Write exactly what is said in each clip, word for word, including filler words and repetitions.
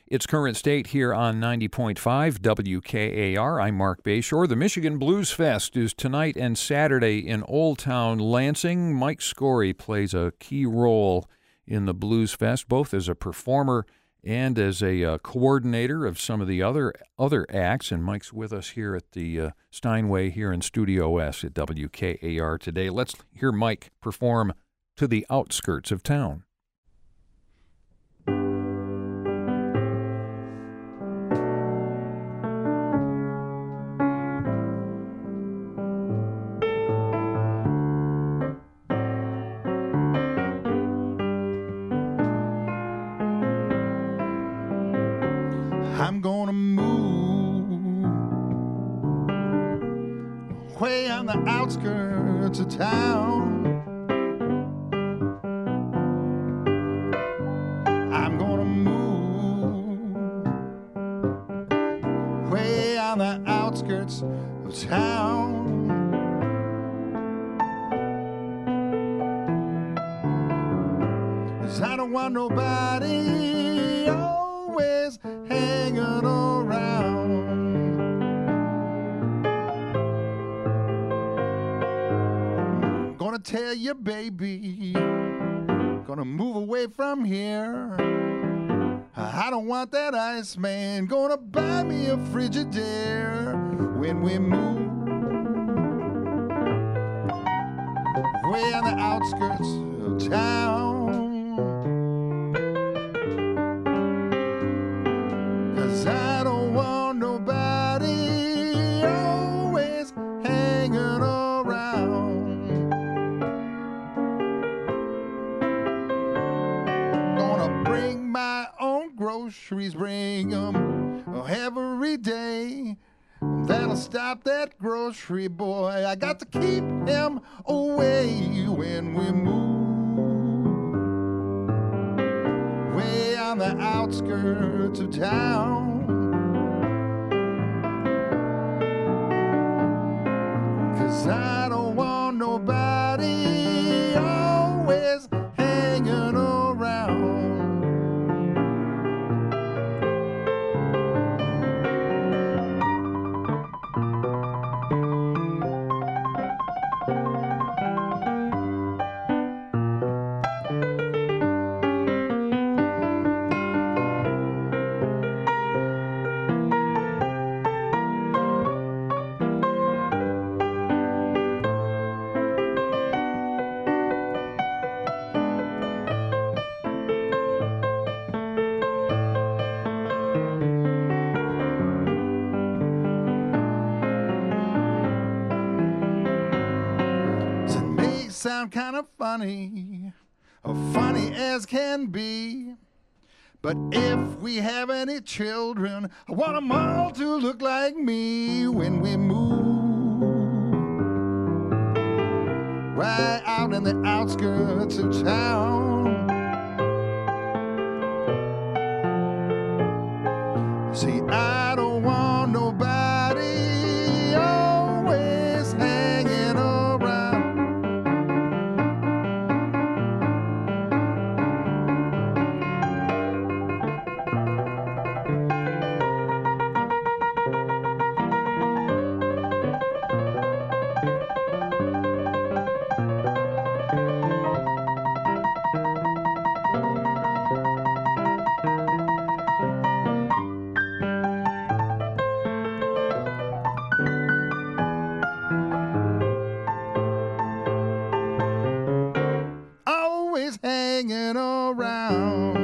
It's Current State here on ninety point five W K A R. I'm Mark Bayshore. The Michigan Blues Fest is tonight and Saturday in Old Town Lansing. Mike Scory plays a key role in the Blues Fest, both as a performer and as a uh, coordinator of some of the other other acts. And Mike's with us here at the uh, Steinway here in Studio S at W K A R today. Let's hear Mike perform To the Outskirts of Town. I'm gonna move way on the outskirts of town. I'm gonna move way on the outskirts of town. 'Cause I don't want nobody always hanging around. Gonna tell you, baby, gonna move away from here. I don't want that Iceman. Gonna buy me a Frigidaire when we move way on the outskirts of town. I don't want nobody always hanging around. Gonna bring my own groceries, bring them every day. That'll stop that grocery boy. I got to keep him away when we move way on the outskirts of town. 'Cause I don't want nobody always hanging around. Sound kind of funny, or funny as can be. But if we have any children, I want them all to look like me when we move right out in the outskirts of town. See, I don't want nobody always hanging around. Hanging around.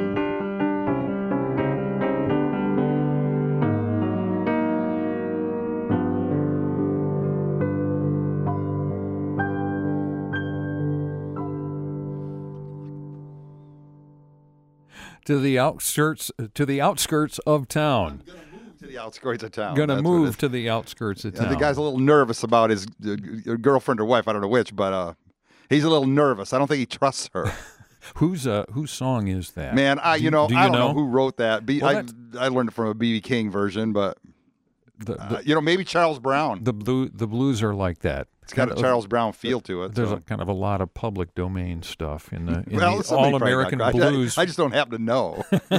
To the outskirts, to the outskirts of town. I'm gonna move to the outskirts of town. Gonna That's move to the outskirts of Yeah, town. the guy's a little nervous about his uh, girlfriend or wife. I don't know which, but uh, he's a little nervous. I don't think he trusts her. Whose uh, whose song is that? Man, I Do- you know do you I don't know? know who wrote that. B- Well, I that's- I learned it from a B B King version, but The, uh, the, you know maybe Charles Brown. the blue the blues are like that. It's got a Charles Brown feel to it. There's so. a, kind of a lot of public domain stuff in the, in well, the All-American Blues. I, I just don't happen to know.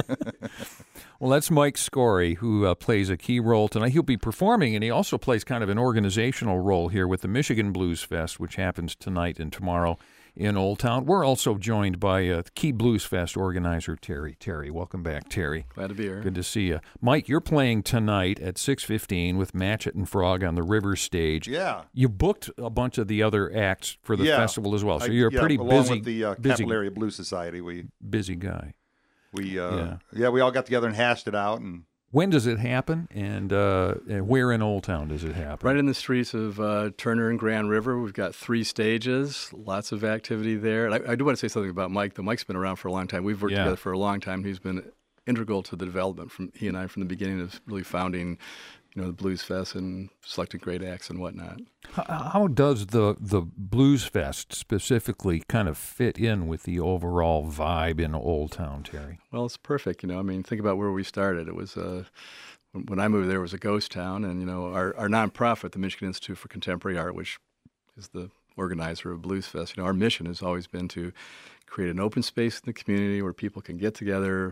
Well, that's Mike Scory, who uh, plays a key role tonight. He'll be performing, and he also plays kind of an organizational role here with the Michigan Blues Fest, which happens tonight and tomorrow in Old Town. We're also joined by uh, Key Blues Fest organizer Terry. Terry, welcome back, Terry. Glad to be here. Good to see you. Mike, you're playing tonight at six fifteen with Matchett and Frog on the River stage. Yeah. You booked a bunch of the other acts for the yeah. festival as well, so I, you're a yeah, pretty along busy, with the uh, busy, Capillary Blues Society. We busy guy. We uh, yeah. yeah, we all got together and hashed it out. And when does it happen, and, uh, and where in Old Town does it happen? Right in the streets of uh, Turner and Grand River. We've got three stages, lots of activity there. And I, I do want to say something about Mike. The Mike's been around for a long time. We've worked yeah. together for a long time. He's been integral to the development from he and I from the beginning of really founding, you know, the Blues Fest and selecting great acts and whatnot. How, how does the the Blues Fest specifically kind of fit in with the overall vibe in Old Town, Terry? Well, it's perfect. You know, I mean, think about where we started. It was uh, when I moved there, it was a ghost town, and you know, our our nonprofit, the Michigan Institute for Contemporary Art, which is the organizer of Blues Fest. You know, our mission has always been to create an open space in the community where people can get together,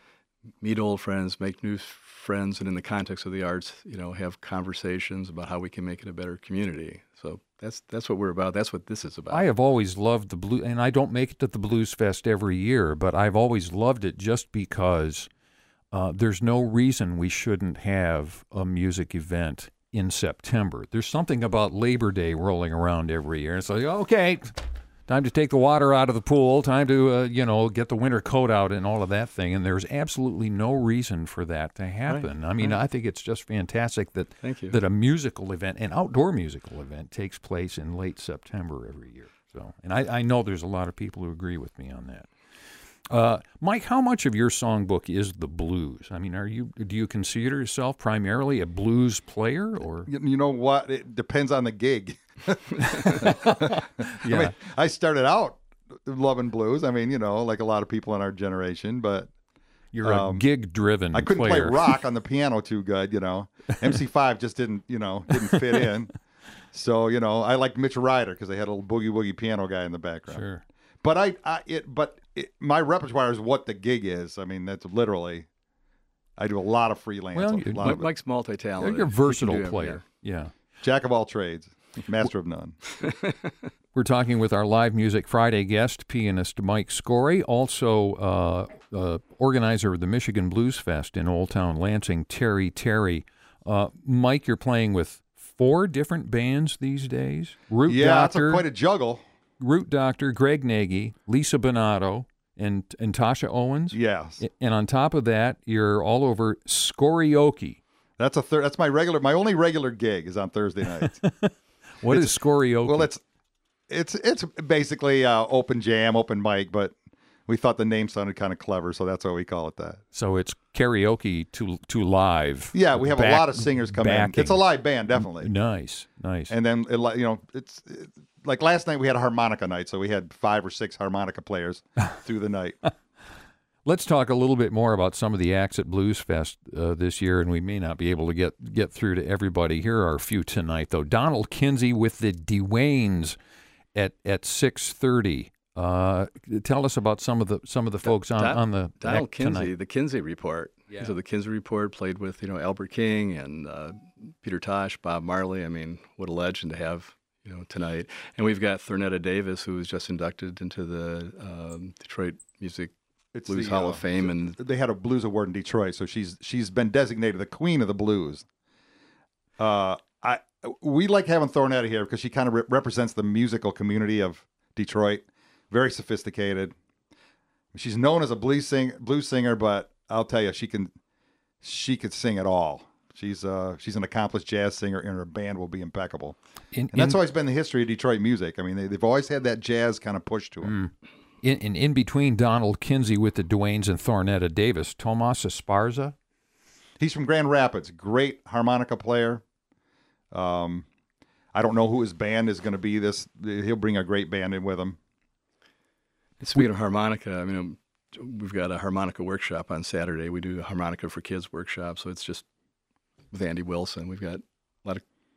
meet old friends, make new friends, and in the context of the arts, you know, have conversations about how we can make it a better community. So that's that's what we're about. That's what this is about. I have always loved the Blues, and I don't make it to the Blues Fest every year, but I've always loved it just because uh, there's no reason we shouldn't have a music event in September. There's something about Labor Day rolling around every year. It's like, okay, time to take the water out of the pool, time to, uh, you know, get the winter coat out and all of that thing. And there's absolutely no reason for that to happen. Right. I mean, right. I think it's just fantastic that Thank you. that a musical event, an outdoor musical event, takes place in late September every year. So, and I, I know there's a lot of people who agree with me on that. Uh, Mike, how much of your songbook is the blues? I mean, are you do you consider yourself primarily a blues player, or you, you know what? It depends on the gig. yeah? I mean, I started out loving blues. I mean, you know, like a lot of people in our generation, but You're um, a gig-driven. I couldn't player. play rock on the piano too good. You know, M C five just didn't, you know, didn't fit in. So you know, I liked Mitch Ryder because they had a little boogie woogie piano guy in the background. Sure. But I, I it, but it, my repertoire is what the gig is. I mean, that's literally. I do a lot of freelance. Well, a you- lot Mike, of, Mike's multi-talented. You're a He can versatile do player. Yeah. jack of all trades, master of none. We're talking with our Live Music Friday guest, pianist Mike Scory, also uh, uh, organizer of the Michigan Blues Fest in Old Town Lansing, Terry Terry. Uh, Mike, you're playing with four different bands these days. Root Yeah, Doctor, that's a, quite a juggle. Root Doctor, Greg Nagy, Lisa Bonato, and and Tasha Owens. Yes, And on top of that, you're all over Scorioki. that's a third. That's my regular. My only regular gig is on Thursday nights. What is Scorioki? Well, it's it's it's basically uh, open jam, open mic, but we thought the name sounded kind of clever, so that's why we call it that. So it's karaoke to to live. Yeah, we have Back- a lot of singers come in. backing. It's a live band, definitely. Nice, nice. And then it, li- you know, it's it, like last night we had a harmonica night, so we had five or six harmonica players through the night. Let's talk a little bit more about some of the acts at Blues Fest uh, this year, and we may not be able to get, get through to everybody. Here are a few tonight, though. Donald Kinsey with the Dwaynes at at six thirty. Uh, tell us about some of the some of the folks on, Don- on the Donald act Kinsey, tonight. the Kinsey Report. Yeah. So the Kinsey Report played with, you know, Albert King and uh, Peter Tosh, Bob Marley. I mean, what a legend to have, you know, tonight. And we've got Thornetta Davis, who was just inducted into the um, Detroit Music It's Blues the, Hall uh, of Fame. And They had a blues award in Detroit, so she's she's been designated the queen of the blues. Uh, I we like having Thornetta here because she kind of re- represents the musical community of Detroit. Very sophisticated. She's known as a blues sing blues singer, but I'll tell you, she can she could sing it all. She's uh she's an accomplished jazz singer, and her band will be impeccable. In, And that's in, always been the history of Detroit music. I mean, they, they've always had that jazz kind of push to them. in, in, in between Donald Kinsey with the Dwaynes and Thornetta Davis, Tomas Esparza. He's from Grand Rapids, great harmonica player. Um, I don't know who his band is going to be. This he'll bring a great band in with him. speaking of harmonica, I mean, we've got a harmonica workshop on Saturday. We do a harmonica for kids workshop, so it's just with Andy Wilson. We've got a lot of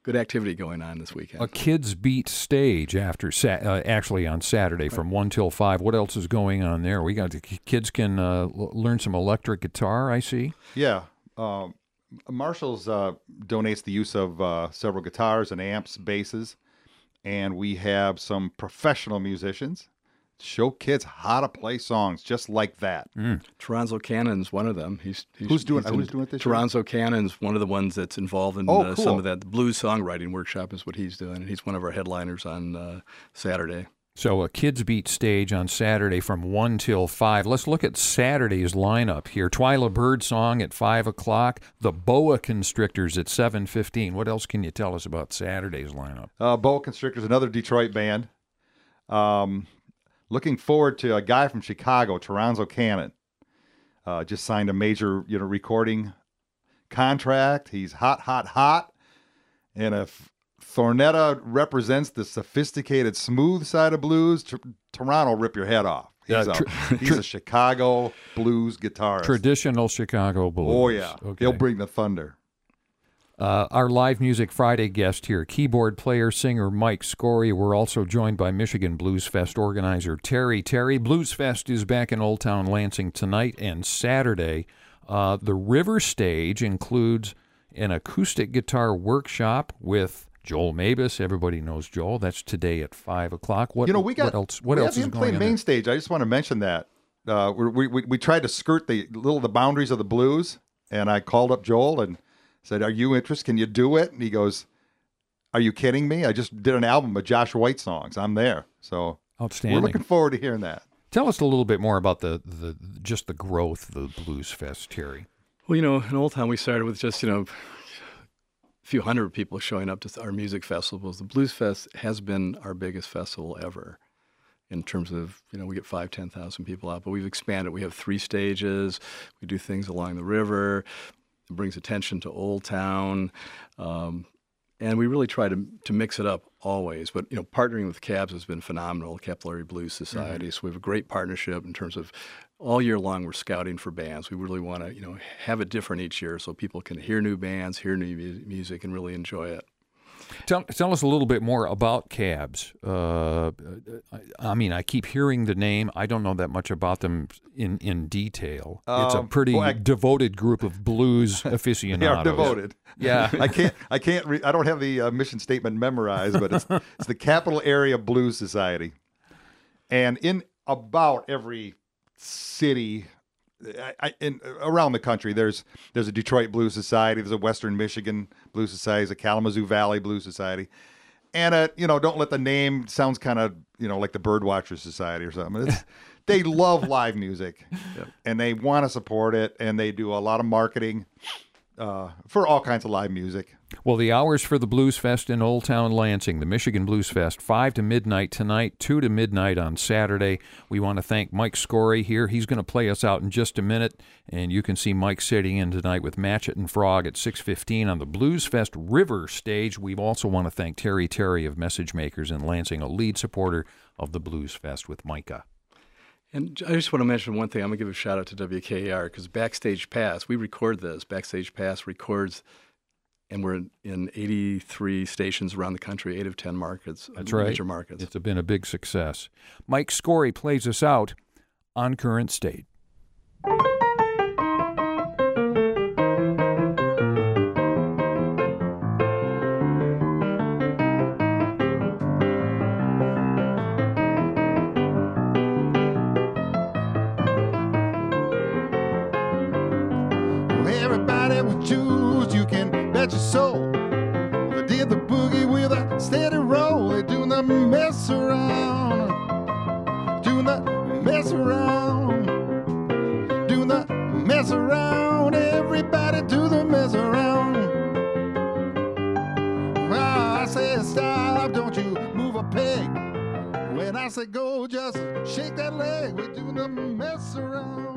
good activity going on this weekend. A Kids Beat stage after sa- uh, actually on Saturday from one till five. What else is going on there? We got the kids can uh, l- learn some electric guitar, I see. Yeah. Um, Marshall's uh, donates the use of uh, several guitars and amps, basses, and we have some professional musicians show kids how to play songs just like that. Mm. Toronzo Cannon's one of them. He's, he's Who's doing? he's Who's doing it this year? Toronzo Cannon's one of the ones that's involved in Oh, uh, cool. some of that. The blues songwriting workshop is what he's doing, and he's one of our headliners on uh, Saturday. So a Kids Beat stage on Saturday from one till five. Let's look at Saturday's lineup here. Twyla Birdsong at five o'clock. The Boa Constrictors at seven fifteen. What else can you tell us about Saturday's lineup? Uh, Boa Constrictors, another Detroit band. Um, looking forward to a guy from Chicago, Toronzo Cannon. Uh, just signed a major, you know, recording contract. He's hot, hot, hot. And if Thornetta represents the sophisticated, smooth side of blues, T- Toronto will rip your head off. He's, Yeah, tr- a, he's a Chicago blues guitarist. Traditional Chicago blues. Oh, yeah. Okay. He'll bring the thunder. Uh, our Live Music Friday guest here, keyboard player, singer Mike Scory. We're also joined by Michigan Blues Fest organizer Terry Terry. Blues Fest is back in Old Town Lansing tonight and Saturday. Uh, the River Stage includes an acoustic guitar workshop with Joel Mabus. Everybody knows Joel. That's today at five o'clock. What, You know, we got what else, what we else have is him going play on main there? stage. I just want to mention that. Uh, we, we, we tried to skirt the little the boundaries of the blues, and I called up Joel and said, "Are you interested? Can you do it?" And he goes, "Are you kidding me? I just did an album of Josh White songs. I'm there." So Outstanding. we're looking forward to hearing that. Tell us a little bit more about the, the just the growth of the Blues Fest, Terry. Well, you know, in Old Town, we started with just, you know, a few hundred people showing up to our music festivals. The Blues Fest has been our biggest festival ever in terms of, you know, we get five, ten thousand people out, but we've expanded. We have three stages. We do things along the river. It brings attention to Old Town. Um, and we really try to to mix it up always. But, you know, partnering with Cabs has been phenomenal, Capillary Blues Society. Mm-hmm. So we have a great partnership in terms of all year long we're scouting for bands. We really want to, you know, have it different each year so people can hear new bands, hear new mu- music, and really enjoy it. Tell, tell us a little bit more about Cabs. Uh, I, I mean, I keep hearing the name. I don't know that much about them in, in detail. It's a Um, pretty well, I- devoted group of blues aficionados. They are devoted. Yeah. I can't. I can't. Re- I don't have the uh, mission statement memorized, but it's it's the Capital Area Blues Society, and in about every city, I, I, in around the country, there's there's a Detroit Blues Society, there's a Western Michigan Blues Society, there's a Kalamazoo Valley Blues Society, and uh, you know, don't let the name sounds kind of you know like the Birdwatcher Society or something. It's, they love live music, Yep. and they want to support it, and they do a lot of marketing. Uh, for all kinds of live music. Well, the hours for the Blues Fest in Old Town Lansing, the Michigan Blues Fest, five to midnight tonight, two to midnight on Saturday. We want to thank Mike Scory here. He's going to play us out in just a minute, and you can see Mike sitting in tonight with Matchett and Frog at six fifteen on the Blues Fest River stage. We also want to thank Terry Terry of Message Makers in Lansing, a lead supporter of the Blues Fest with Micah. And I just want to mention one thing. I'm going to give a shout out to W K A R because Backstage Pass, we record this. Backstage Pass records, and we're in, in eighty-three stations around the country, eight of ten markets. That's right. Major markets. It's been a big success. Mike Scory plays us out on Current State. Everybody would choose, you can bet your soul. They did the boogie with a steady roll. They do the mess around, doing the mess around, doing the mess around. Everybody do the mess around. Ah, I say stop, don't you move a peg. When I say go, just shake that leg. We do the mess around.